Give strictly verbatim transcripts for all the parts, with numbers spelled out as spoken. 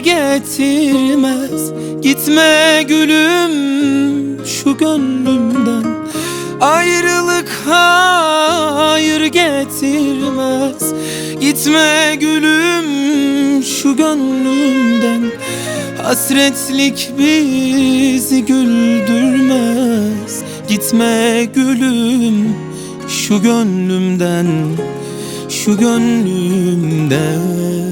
getirmez. Gitme gülüm şu gönlümden. Ayrılık hayır getirmez. Gitme gülüm şu gönlümden. Hasretlik bizi güldürmez. Gitme gülüm şu gönlümden, şu gönlümden.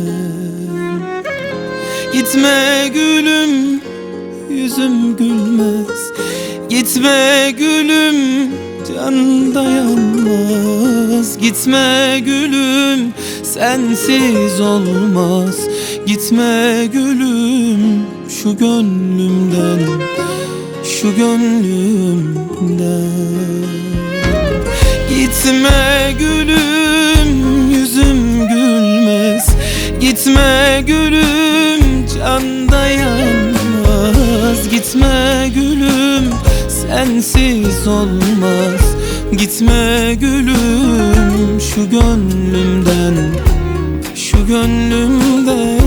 Gitme gülüm, yüzüm gülmez. Gitme gülüm, can dayanmaz. Gitme gülüm, sensiz olmaz. Gitme gülüm şu gönlümden, şu gönlümden. Gitme gülüm, yüzüm gülmez. Gitme gülüm, can dayanmaz. Gitme gülüm, sensiz olmaz. Gitme gülüm şu gönlümden, şu gönlümden.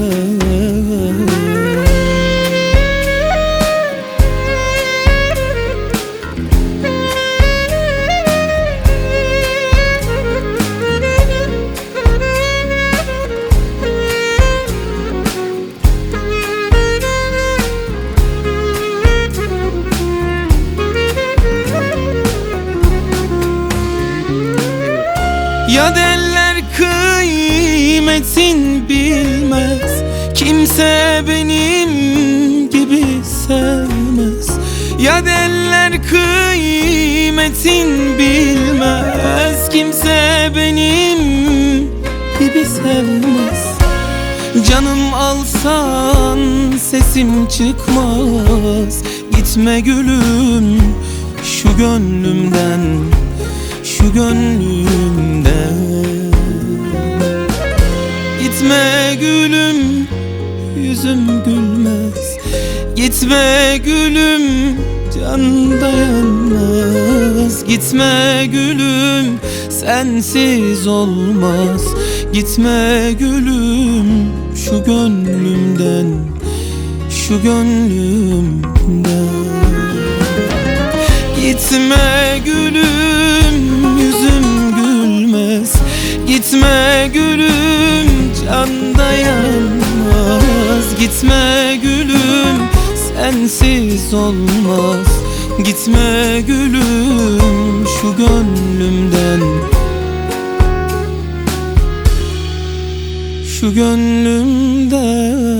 Ya derler kıymetin bilmez. Kimse benim gibi sevmez. Ya derler kıymetin bilmez. Kimse benim gibi sevmez. Canım alsan sesim çıkmaz. Gitme gülüm şu gönlümden, şu gönlümden. Gitme gülüm, yüzüm gülmez. Gitme gülüm, can dayanmaz. Gitme gülüm, sensiz olmaz. Gitme gülüm şu gönlümden, şu gönlümden. Gitme gülüm, yüzüm gülmez. Gitme gülüm, can dayanmaz. Gitme gülüm, sensiz olmaz. Gitme gülüm şu gönlümden, şu gönlümden.